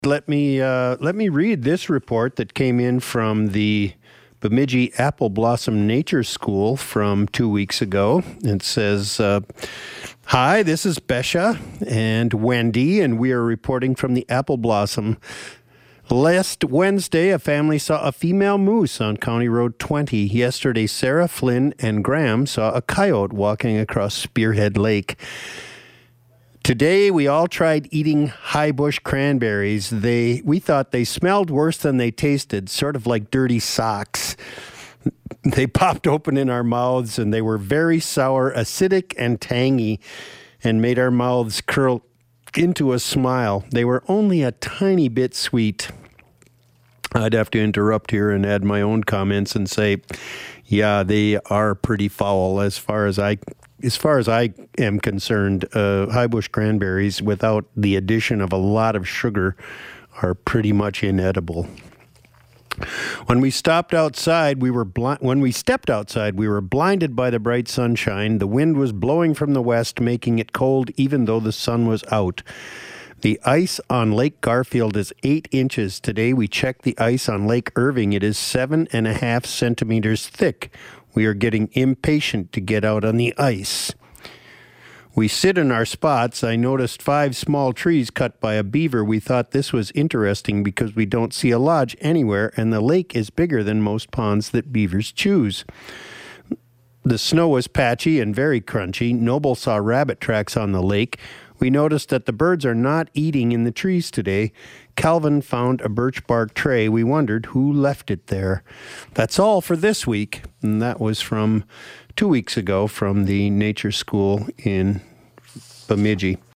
Let me read this report that came in from the Bemidji Apple Blossom Nature School from 2 weeks ago. It says, "Hi, this is Besha and Wendy, and we are reporting from the Apple Blossom. Last Wednesday, a family saw a female moose on County Road 20. Yesterday, Sarah, Flynn, and Graham saw a coyote walking across Spearhead Lake. Today, we all tried eating high bush cranberries. We thought they smelled worse than they tasted, sort of like dirty socks. They popped open in our mouths, and they were very sour, acidic, and tangy, and made our mouths curl into a smile. They were only a tiny bit sweet." I'd have to interrupt here and add my own comments and say, yeah, they are pretty foul as far as I am concerned. High bush cranberries without the addition of a lot of sugar are pretty much inedible. When we stepped outside, we were blinded by the bright sunshine. The wind was blowing from the west, making it cold even though the sun was out. The ice on Lake Garfield is 8 inches. Today we checked the ice on Lake Irving. It is 7.5 centimeters thick. We are getting impatient to get out on the ice. We sit in our spots. I noticed 5 small trees cut by a beaver. We thought this was interesting because we don't see a lodge anywhere, and the lake is bigger than most ponds that beavers choose. The snow was patchy and very crunchy. Noble saw rabbit tracks on the lake. We noticed that the birds are not eating in the trees today. Calvin found a birch bark tray. We wondered who left it there. That's all for this week. And that was from 2 weeks ago from the nature school in Bemidji.